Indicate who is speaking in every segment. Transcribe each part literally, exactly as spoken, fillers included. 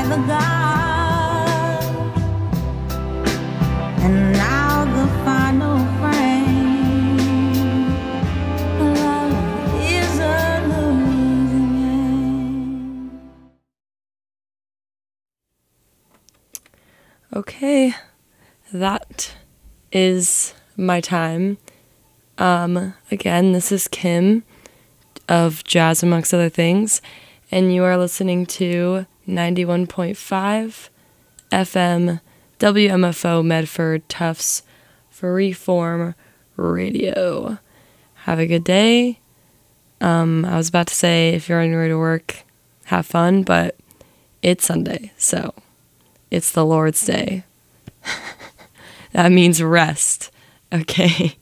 Speaker 1: the God, and now the final frame. Love is a losing game.
Speaker 2: Okay, that is my time. Um, again, this is Kim of Jazz Amongst Other Things, and you are listening to ninety-one point five F M W M F O Medford Tufts Freeform Radio. Have a good day. Um, I was about to say, if you're on your way to work, have fun, but it's Sunday, so it's the Lord's Day. That means rest, okay?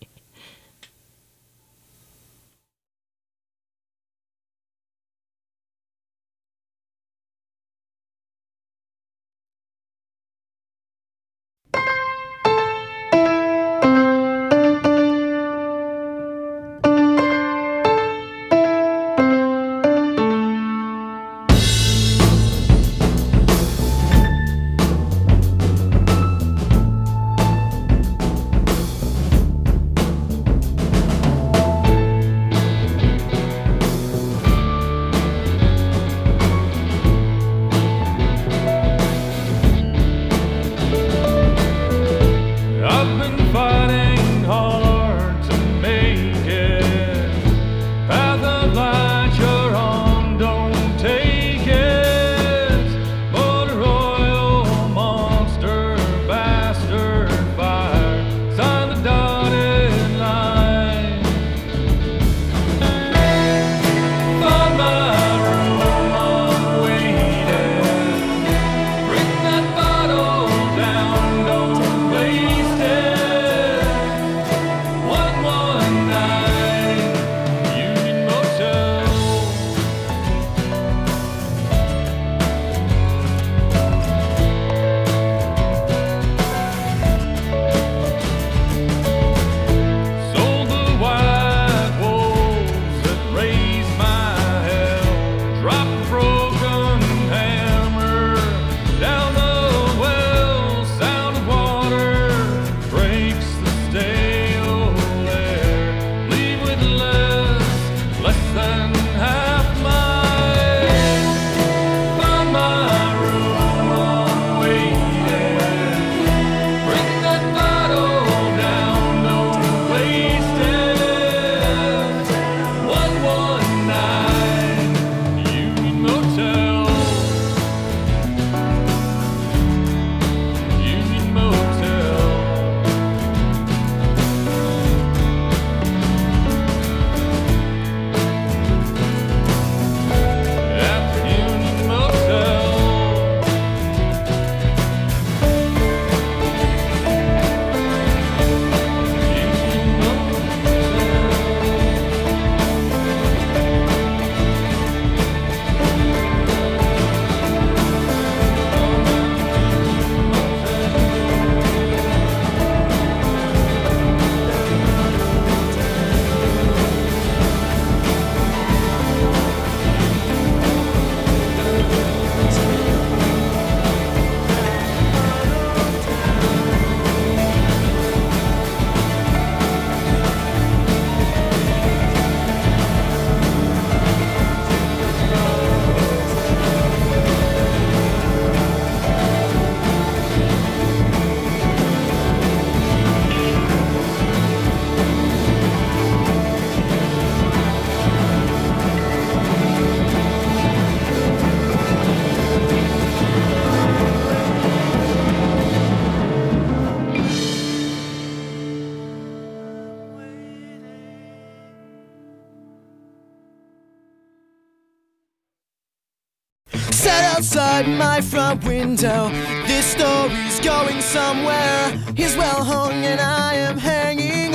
Speaker 3: Sat outside my front window. This story's going somewhere. He's well hung and I am hanging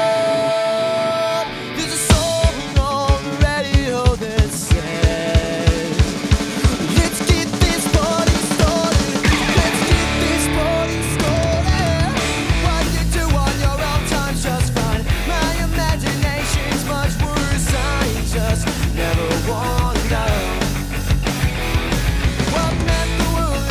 Speaker 3: on. There's a song on the radio that says, let's get this party started. Let's get this party started. What you do on your own time's just fine. My imagination's much worse. I just never wonder what meant the world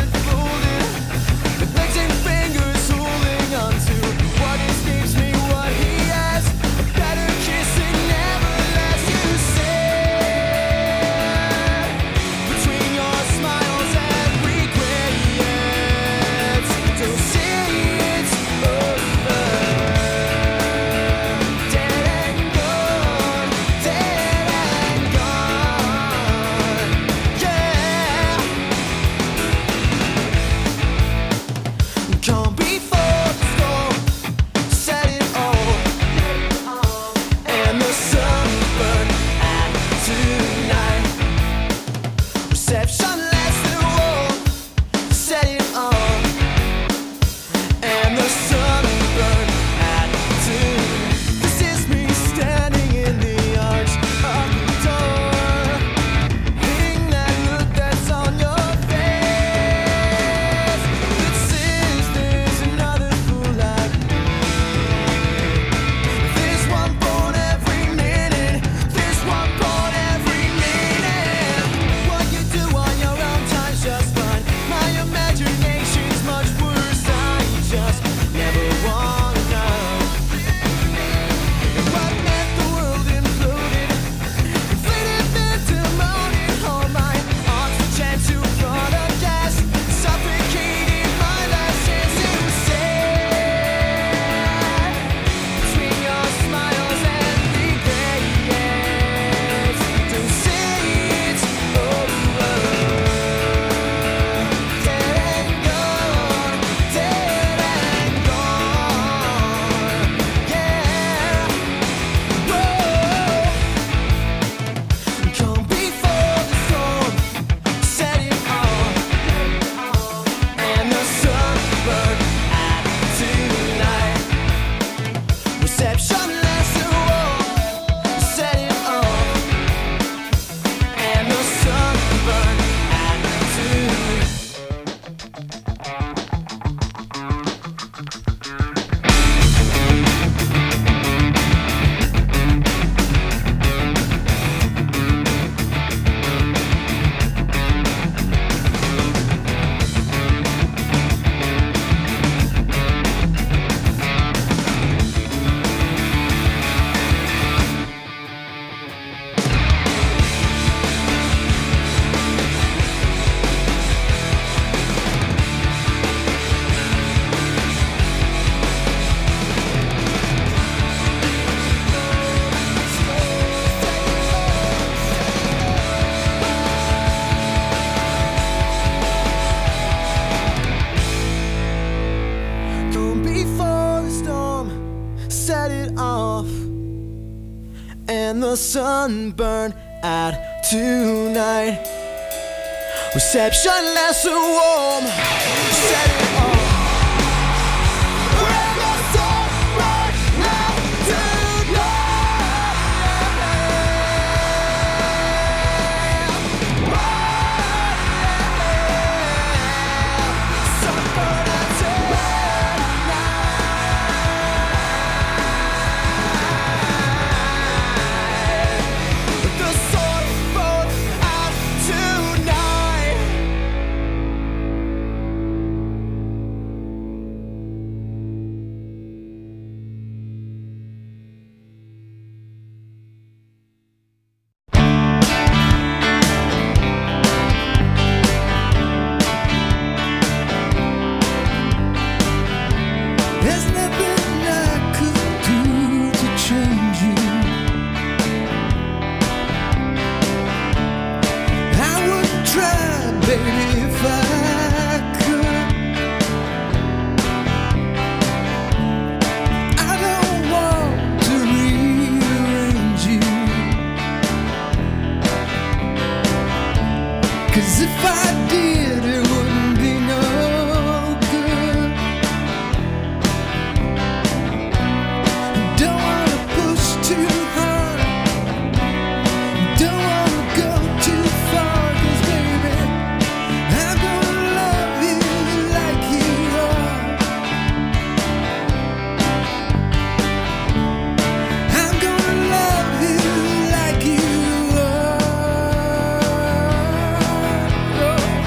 Speaker 3: Reception lets the wall set it on, and the sun burned at two. This is me standing in the arch of the door, hitting that look that's on your face. That says there's another fool like me. There's one born every minute. There's one born every minute. What you do on your own time's just fine. My imagination's much worse. I just never wanna know. And what meant the world imploded, inflated pandemonium. All my oxygen to front of gas, suffocated my last chance to say, between your smiles and regrets, don't say it's over. Dead and gone, dead and gone, yeah. Whoa. Come before the storm, set it on, and the sun burned at tonight. Reception lets the wall set it on, and the sun burned at tonight. Come before the storm, set it off, and the sun burned out tonight. Reception lasts so warm, set it off. And the sun burned out tonight. Sun burned out tonight. The sun burned out tonight. There's nothing I could do to change you. I would try, baby, if I could. I don't want to rearrange you, 'cause if I did, it wouldn't be no good. Don't wanna push too hard, don't wanna go too far, 'cause baby, I'm gonna love you like you are. I'm gonna love you like you are. Oh.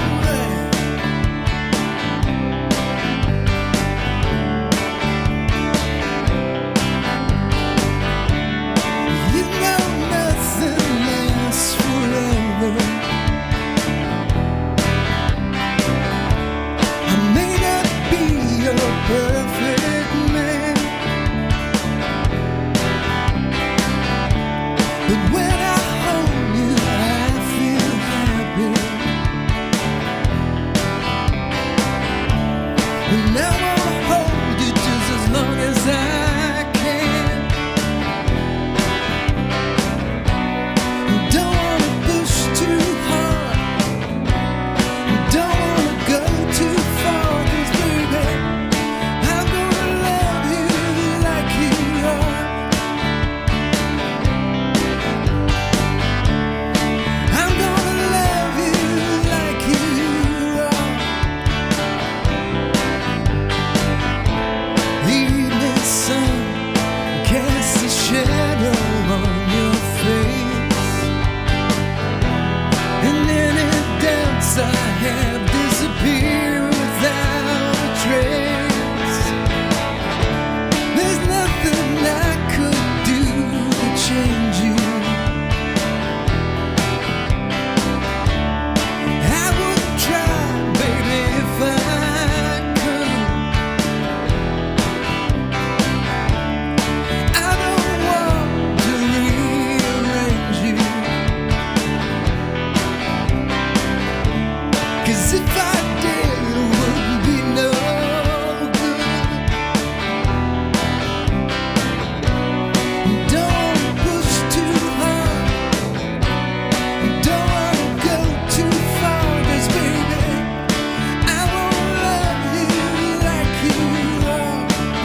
Speaker 3: 'cause if I did, it wouldn't be no good. Don't push too hard, don't wanna go too far, 'cause baby, I won't love you like you are.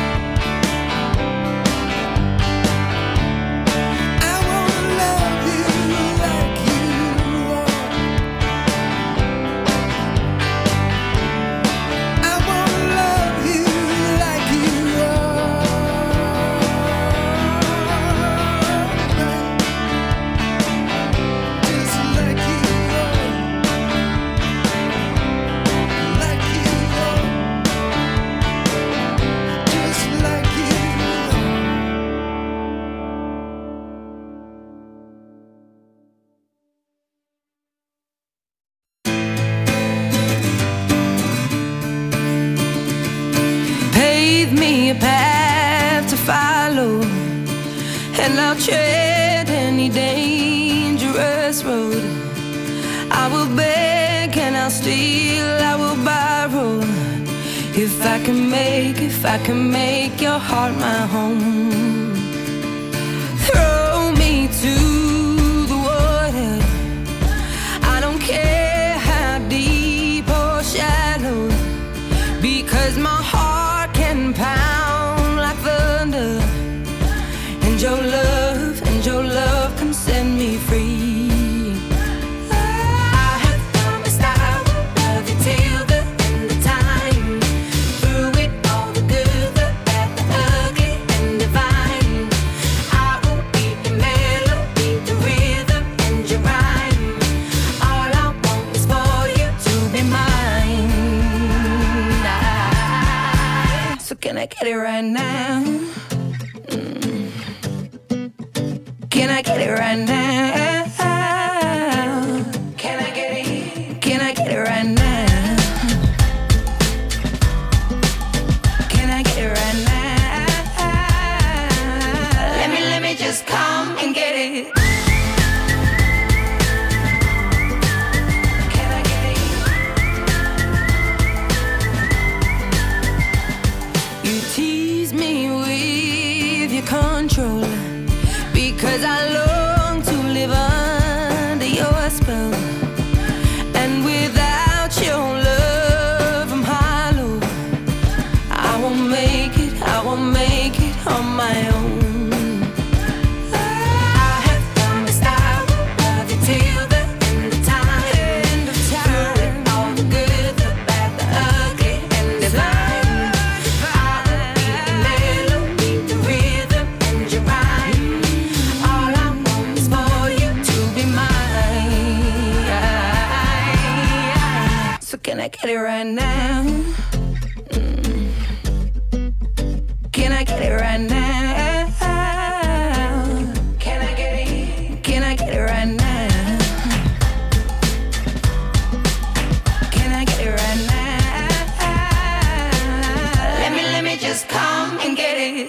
Speaker 3: I won't love you like you are. I won't love you like you are. Just like you are. Like you are. Just like you are.
Speaker 1: Pave me a path to follow, and I'll tread any dangerous road. I will beg and I'll steal, I will borrow, if I can make, if I can make your heart my home. Throw me to the water, I don't care how deep or shallow, because my heart can pound like thunder, and your love, and your love can set me free. I have promised I will love you till the end of time, through it all, the good, the bad, the ugly, and divine. I will be your melody, the rhythm, and your rhyme. All I want is for you to be mine. So can I get it right now? Mm. Can I get it right now? Can I get it? Can I get it right now? Can I get it right now? Let me, let me just come and get it. Can I get it? You tease me with your control, because I long to live under your spell. And without your love, I'm hollow. I won't make it, I won't make it on my own. I have promised I will love you till the end of time. End of time. Through it all, the good, the bad, the ugly, and divine. I will be the melody, the rhythm, and your rhyme. All I want is for you to be mine. So can I get it right now? Mm. Can I get it right now? Can I get it? Can I get it right now? Can I get it right now? Let me, let me just come and get it.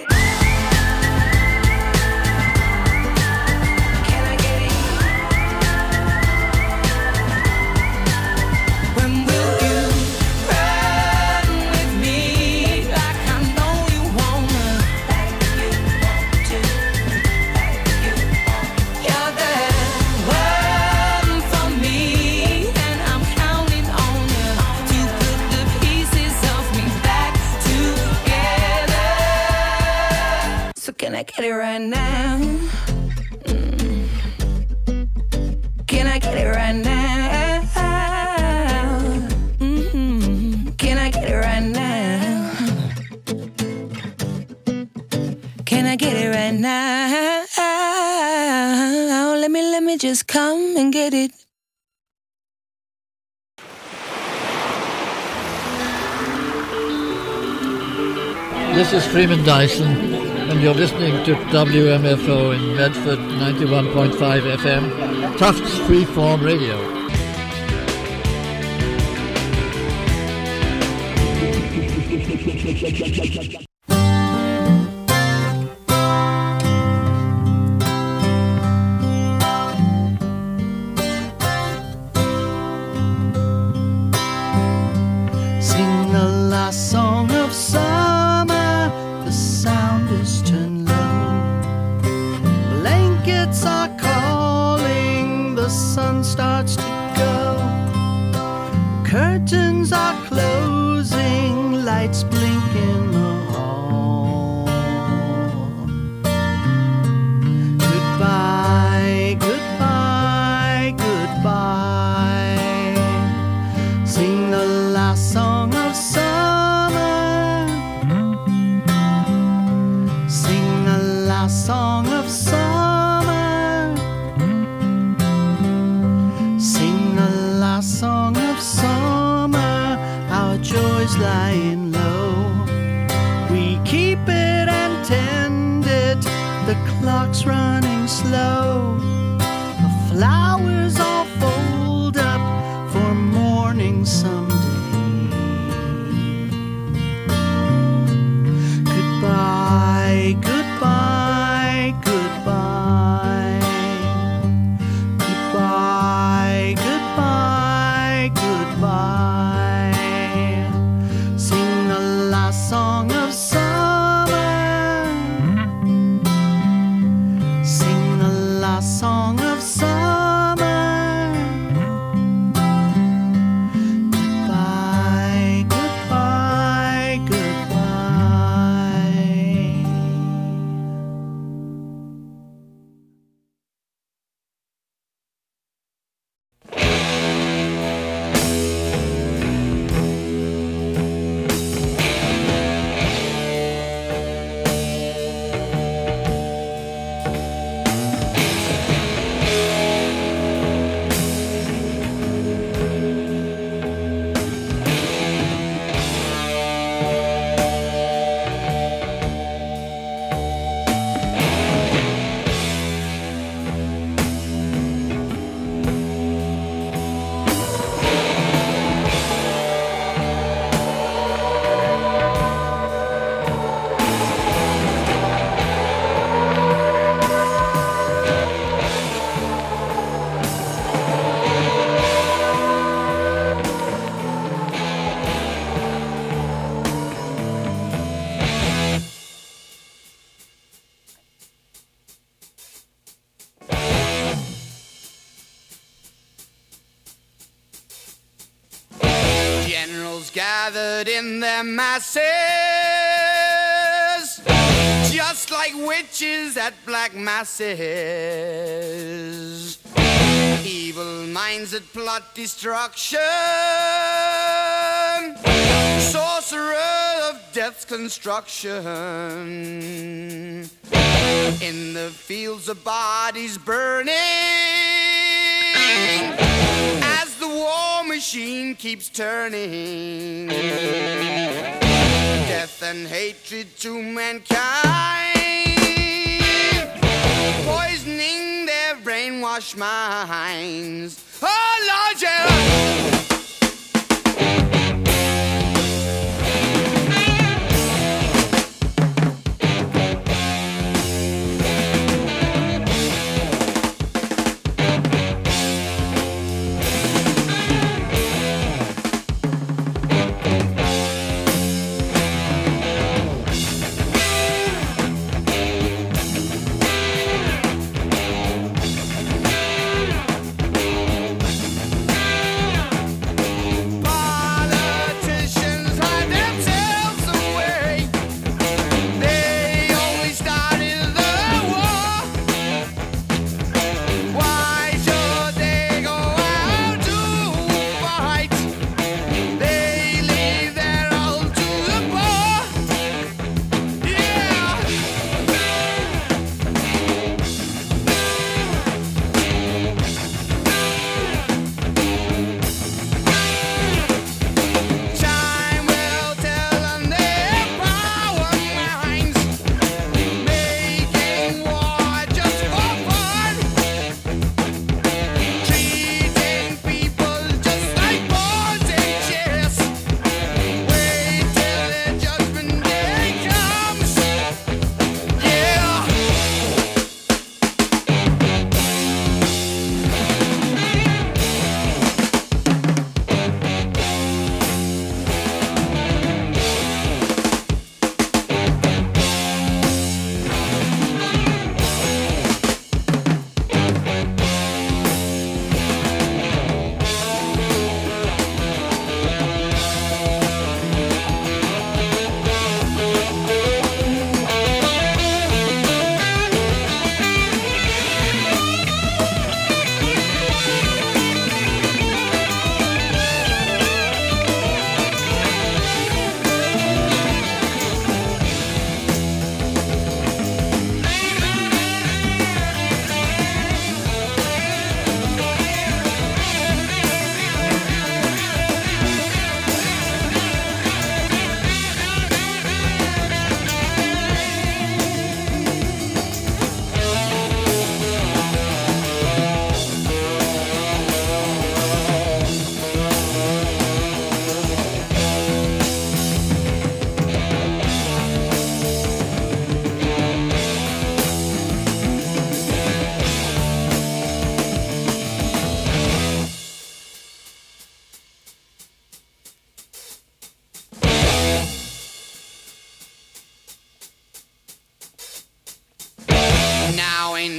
Speaker 1: Can I get it? When will you run with me like I know you wanna? Like you want to, like you want. You're the one for me, and I'm counting on you to put the pieces of me back together. So can I get it right now? Mm. Can I get it right now? Mhm. Can I get it right now? Can I get it right now? Let me, let me just come and get it.
Speaker 4: This is Freeman Dyson, and you're listening to W M F O in Medford, ninety-one point five F M, Tufts Freeform Radio.
Speaker 3: Curtains are closing, lights blink in the hall. Goodbye, goodbye, goodbye. Sing the last song of summer. Sing the last song of summer. Sing the last song of summer. Our joys lying low. We keep it and tend it. The clock's running slow. The flowers all fold up for morning someday. Goodbye, goodbye, goodbye. Goodbye, goodbye, goodbye. Sing the last song of summer. Sing the last song of summer. Goodbye, goodbye, goodbye. Generals gathered in their masses, just like witches at black masses. Evil minds that plot destruction, sorcerer of death's construction. In the fields of bodies burning, as the war machine keeps turning. Death and hatred to mankind, poisoning their brainwashed minds. Oh Lord, yeah.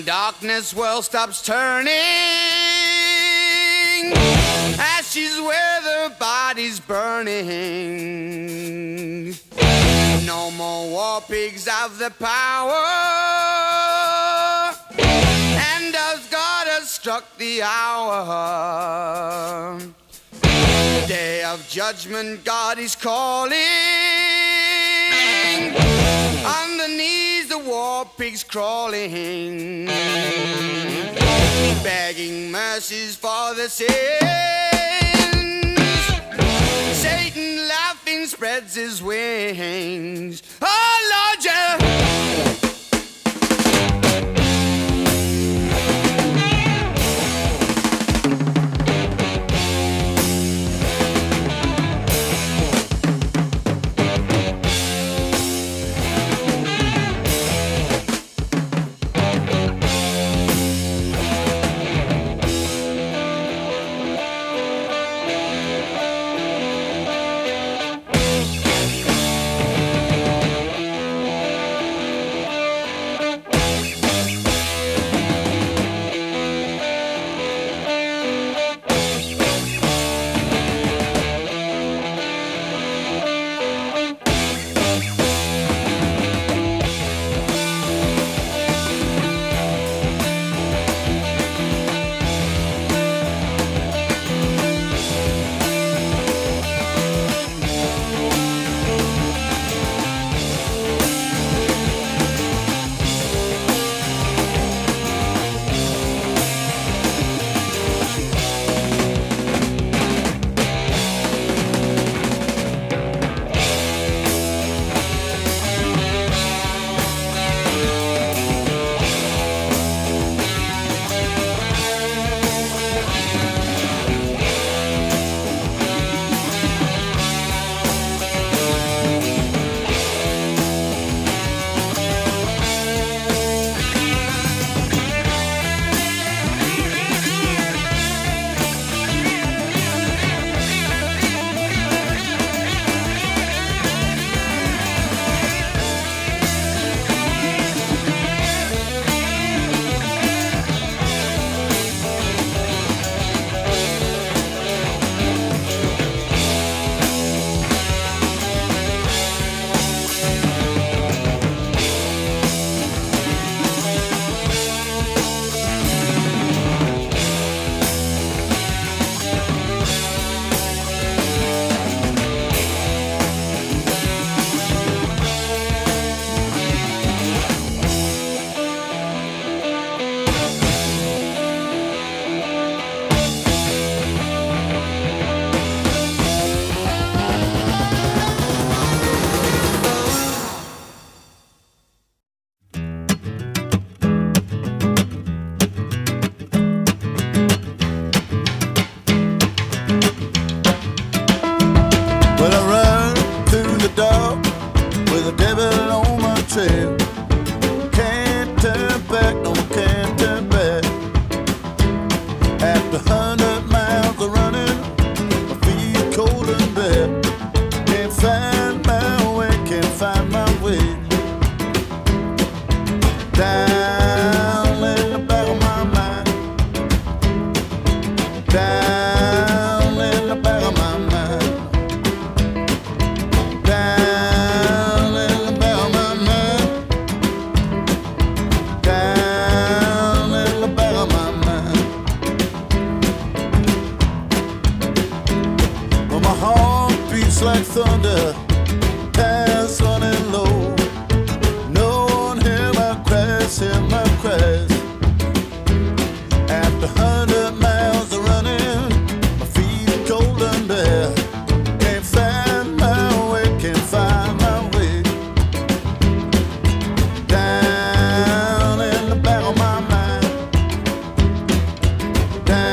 Speaker 5: darkness world stops turning, ashes where the body's burning. No more war pigs have the power, and as God has struck the hour, day of judgment God is calling. On the knees the war pigs crawling, begging mercies for the sins. Satan laughing spreads his wings. Oh Lord, yeah.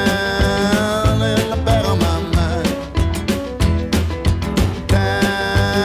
Speaker 6: Down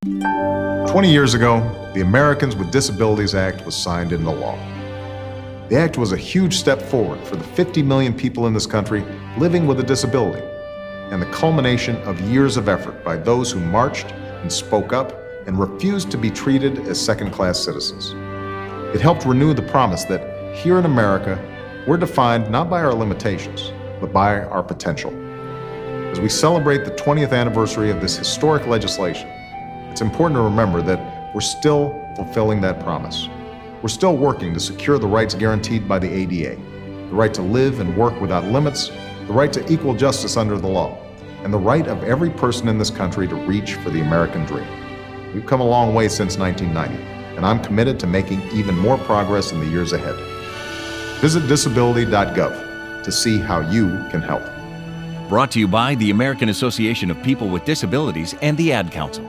Speaker 6: twenty years ago, the Americans with Disabilities Act was signed into law. The act was a huge step forward for the fifty million people in this country living with a disability, and the culmination of years of effort by those who marched and spoke up and refused to be treated as second-class citizens. It helped renew the promise that here in America, we're defined not by our limitations, but by our potential. As we celebrate the twentieth anniversary of this historic legislation, it's important to remember that we're still fulfilling that promise. We're still working to secure the rights guaranteed by the A D A, the right to live and work without limits, the right to equal justice under the law, and the right of every person in this country to reach for the American dream. We've come a long way since nineteen ninety, and I'm committed to making even more progress in the years ahead. Visit disability dot gov to see how you can help.
Speaker 7: Brought to you by the American Association of People with Disabilities and the Ad Council.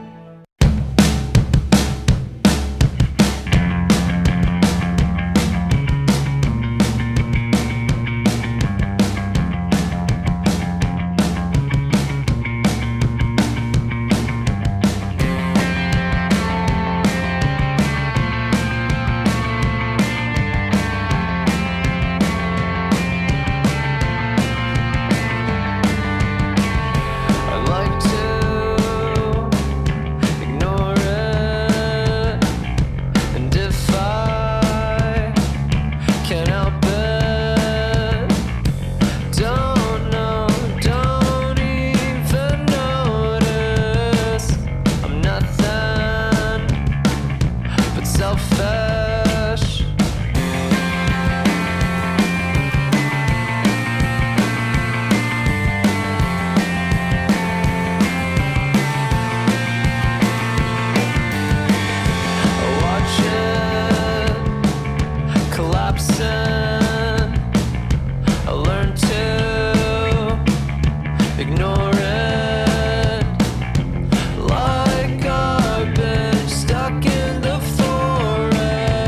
Speaker 1: Like garbage stuck in the forest.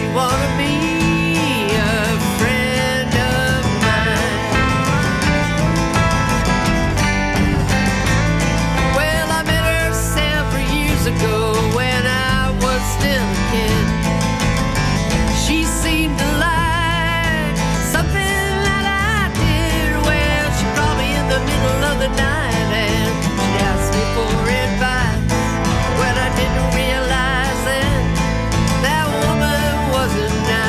Speaker 8: wanna be a friend of mine. Well, I met her several years ago when I was still a kid. She seemed to like something that I did. Well, she brought me in the middle of the night and she asked me for advice. Well, I didn't realize then that woman wasn't nice.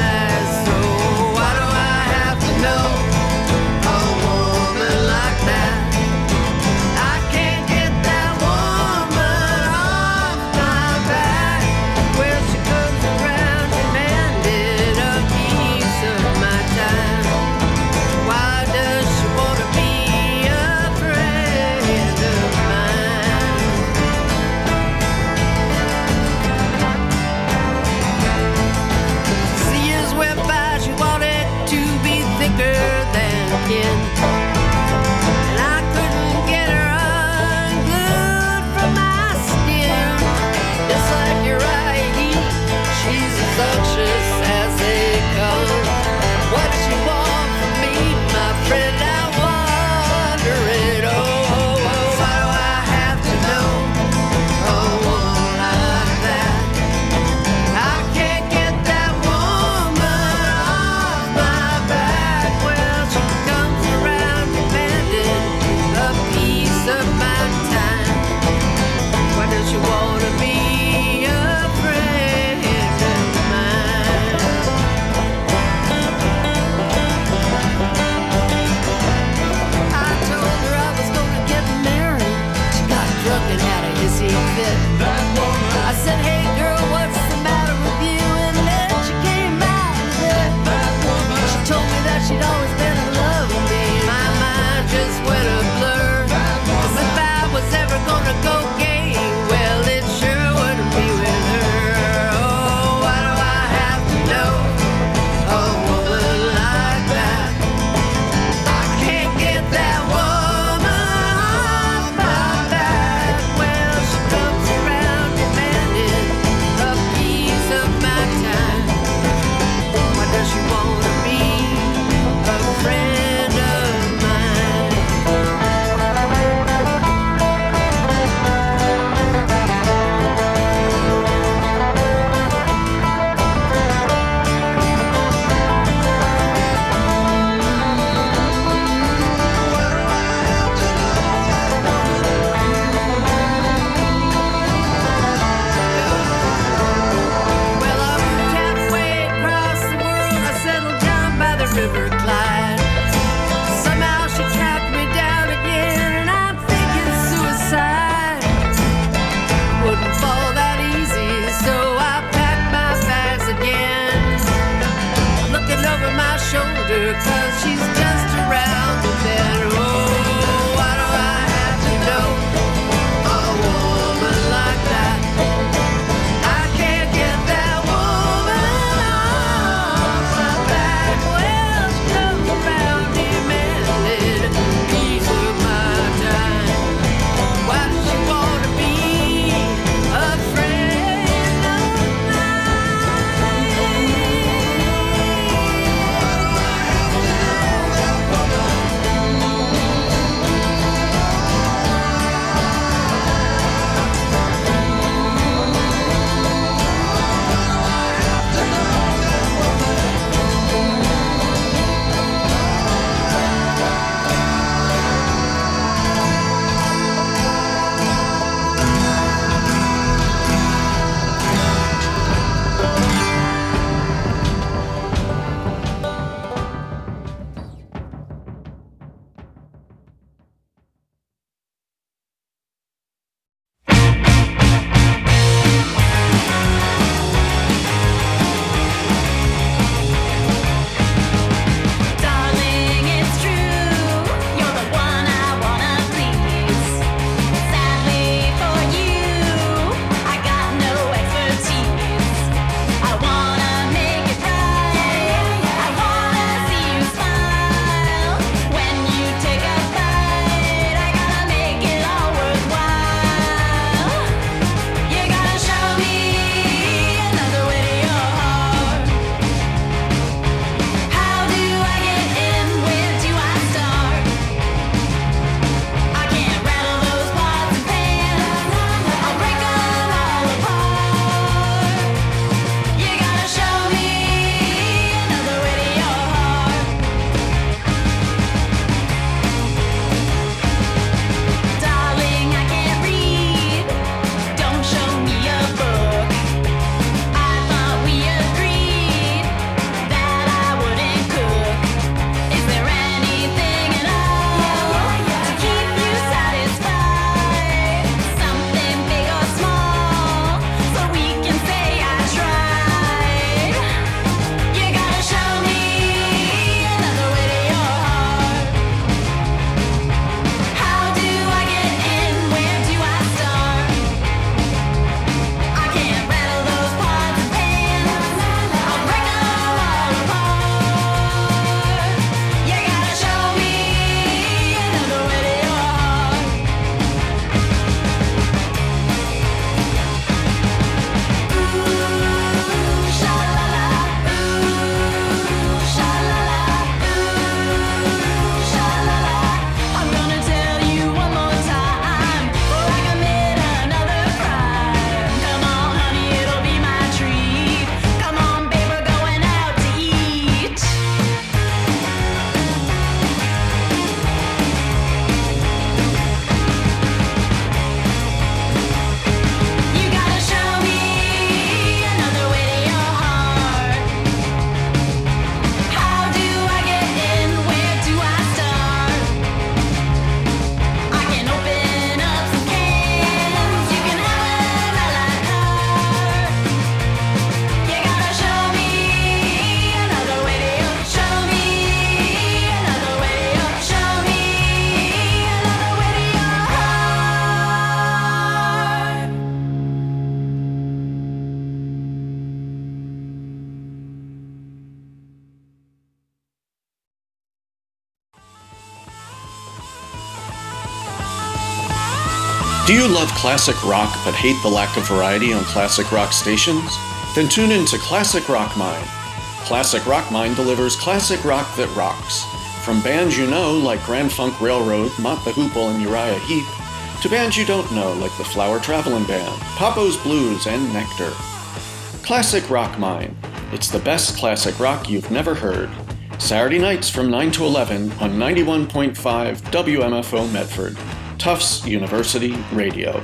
Speaker 9: Do you love classic rock but hate the lack of variety on classic rock stations? Then tune in to Classic Rock Mine. Classic Rock Mine delivers classic rock that rocks. From bands you know like Grand Funk Railroad, Mott the Hoople, and Uriah Heep, to bands you don't know like the Flower Traveling Band, Papo's Blues, and Nectar. Classic Rock Mine. It's the best classic rock you've never heard. Saturday nights from nine to eleven on ninety-one point five W M F O Medford. Tufts University Radio.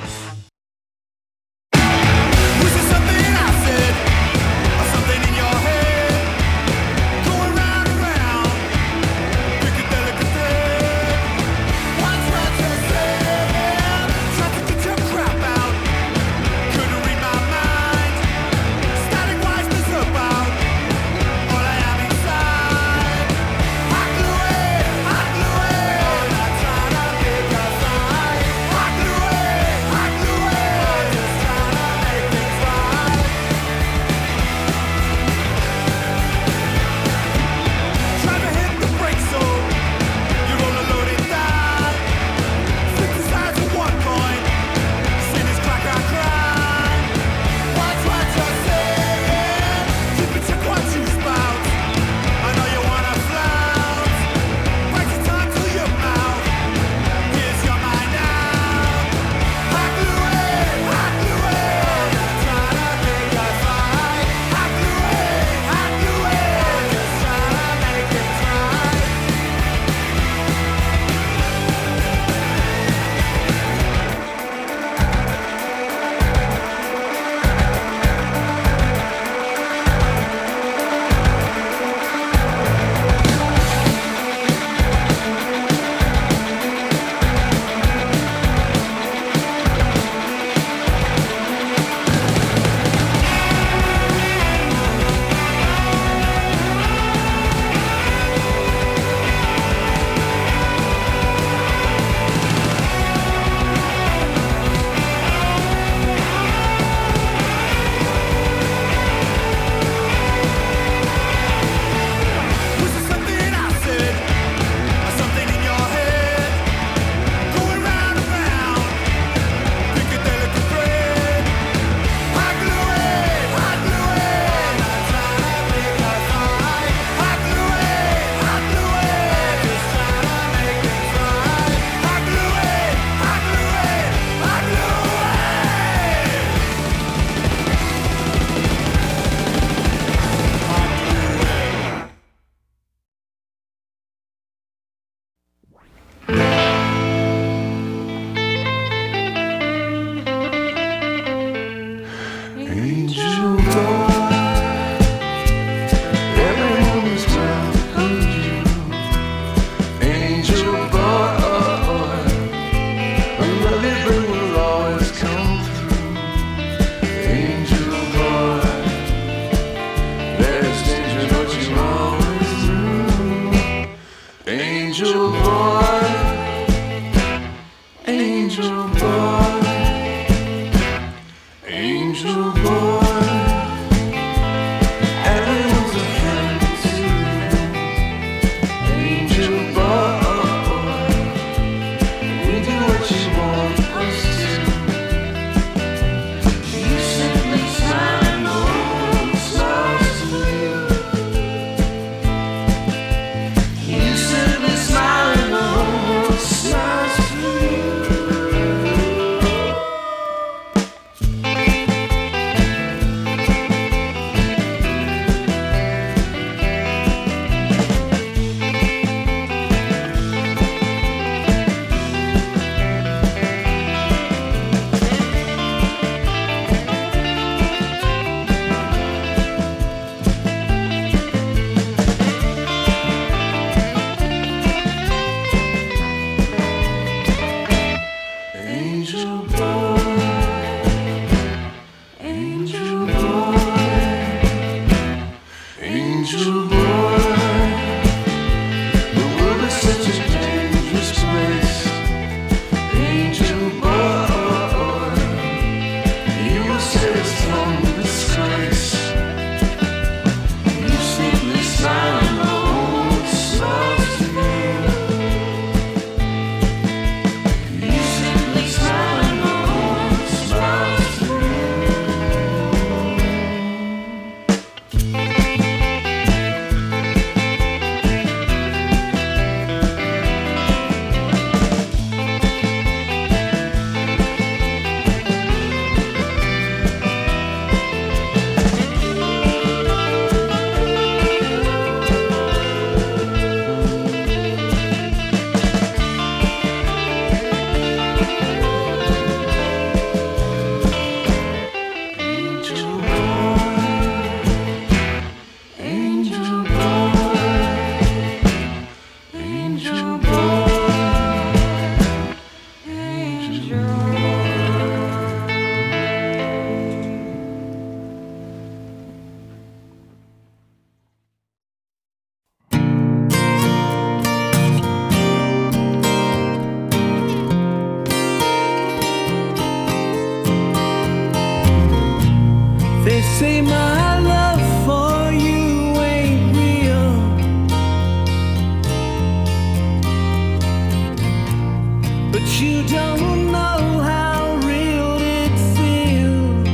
Speaker 3: you don't know how real it feels.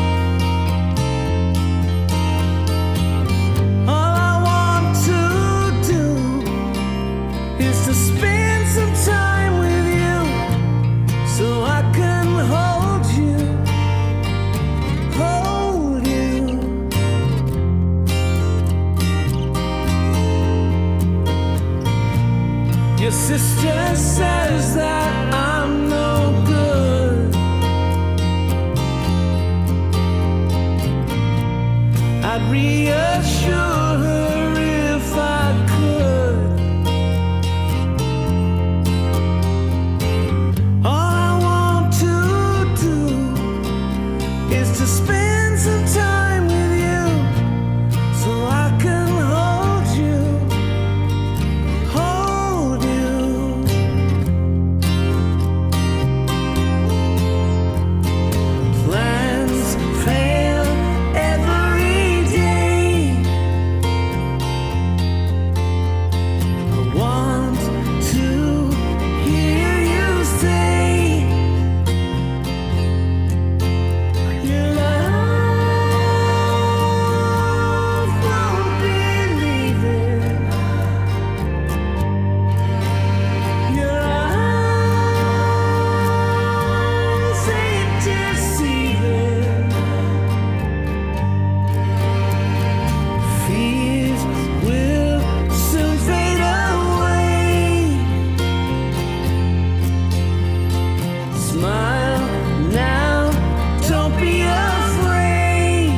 Speaker 3: All I want to do is to spend some time with you, so I can hold you, hold you. Your sister says that I'm no good. I'd reassure her if I could. All I want to do is to spend some time with you, so I can hold you, hold you. Plans fail every day. I want to hear you say your love won't believe it. Your eyes ain't deceiving. Fears will soon fade away. Smile now, don't be afraid.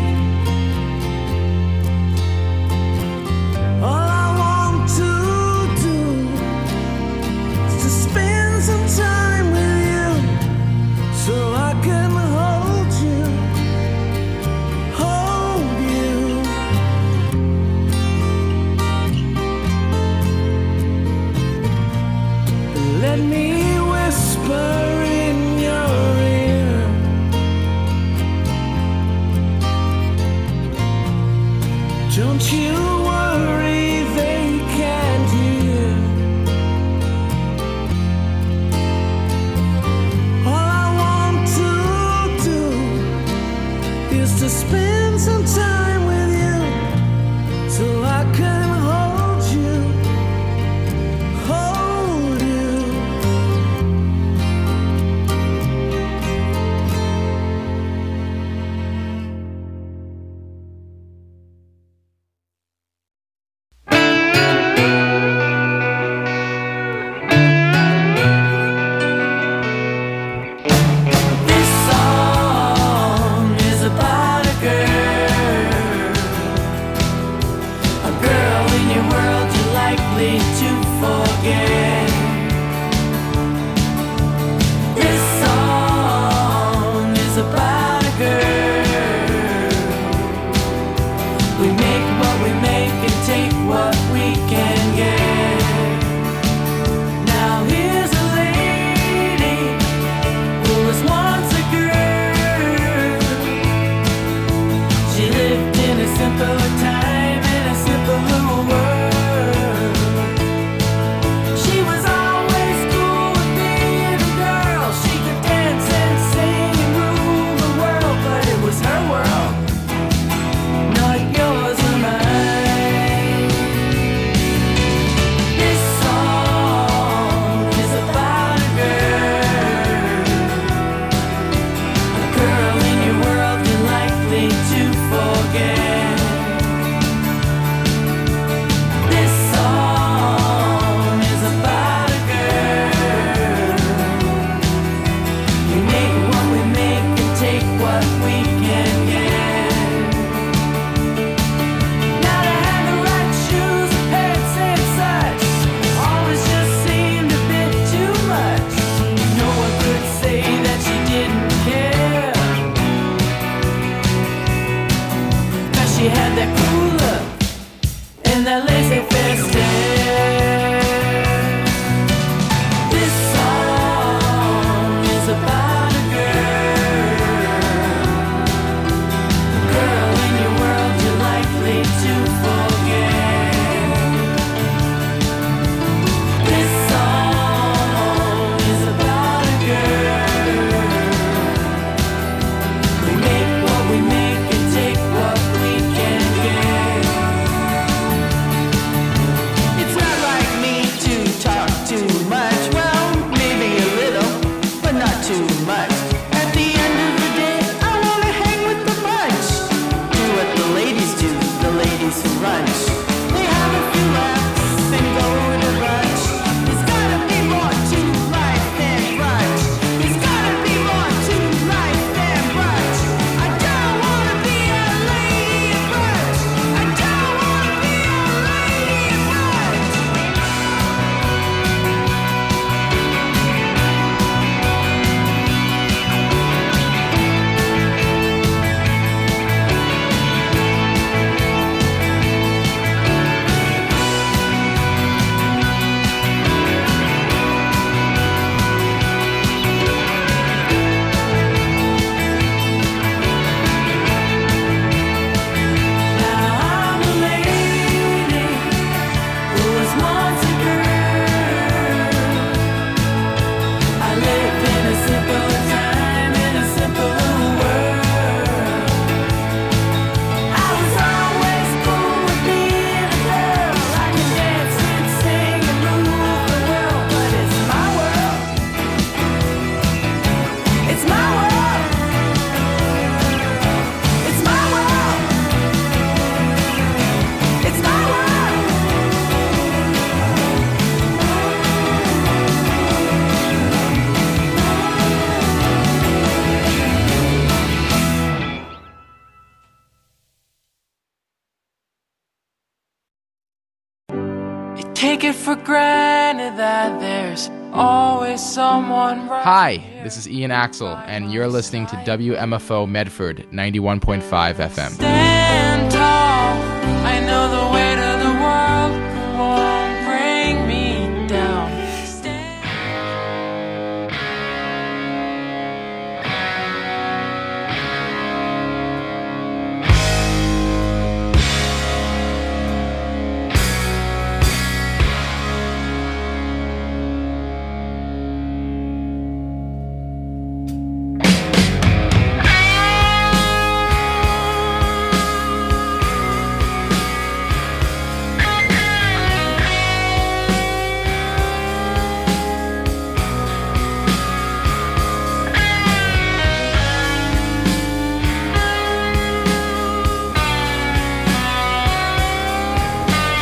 Speaker 3: All I want to do is to spend some time with you, so I can hold you, hold you. Let me whisper in your ear. Don't you worry, they can't hear. All I want to do is to spend some time with you, so I can hold you, hold you. This song is about a girl, a girl in your world you're likely to forget. This song is about a girl. We make what we make and take what we can get. Now here's a lady who was once a girl. She lived in a simpler time, in a simpler world. She was always cool with being a girl. She could dance and sing and rule the world, but it was her world, not yours or mine. This song is about a girl, a girl in your world you're likely to forget. This song is about a girl. We make what we make and take what we can get. Now to have the right shoes, pants and such always just seemed a bit too much. No one could say that she didn't care, 'cause she had that cool look and that laissez-faire stare. This song is about a girl, a girl in your world you're likely to forget. This song is about a
Speaker 10: take it for granted that there's always someone right.
Speaker 11: Hi, this is Ian Axel, and you're listening to W M F O Medford ninety-one point five F M.